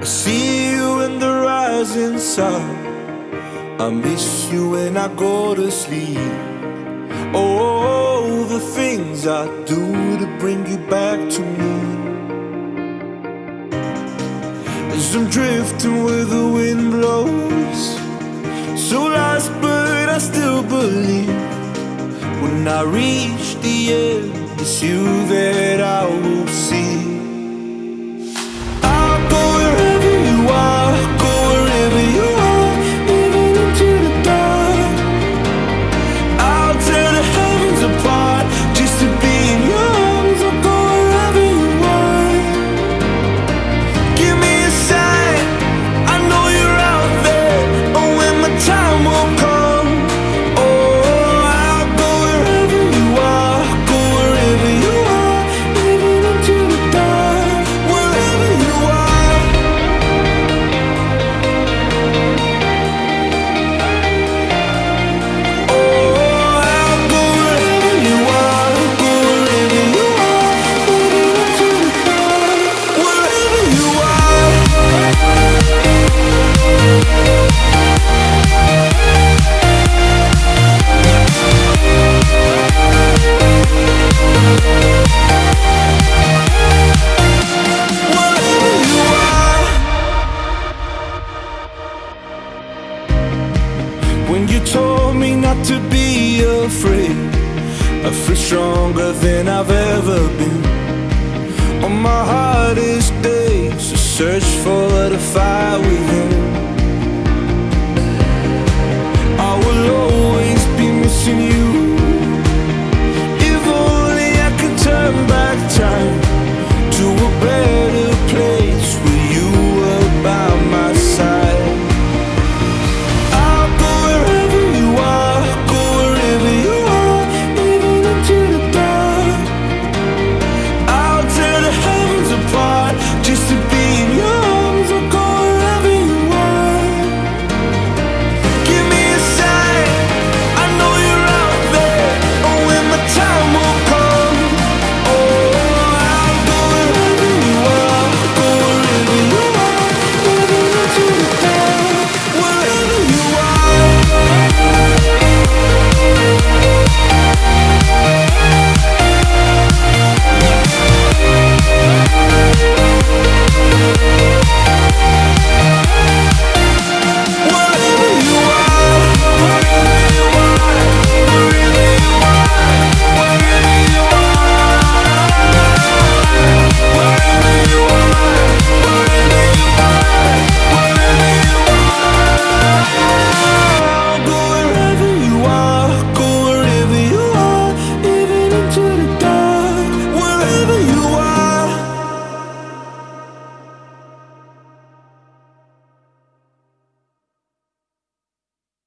See you in the rising sun. I miss you when I go to sleep. Oh, the things I do to bring you back to me. As I'm drifting where the wind blows, so lost but I still believe. When I reach the end, it's you that I will see. I'll go wherever you are, go wherever you are, even into the dark. I'll tear the heavens apart just to be in your arms. I'll go wherever you are. Give me a sign, I know you're out there. Oh, when my time will come. Oh, I'll go wherever you are, go wherever you are, even into the dark. Wherever you are. Oh, I'll go wherever you are, go wherever you are, even into the dark. Wherever you are. Wherever you are. When you told me not to be afraid, I feel stronger than I've ever been. On my hardest days, I search for the fire within.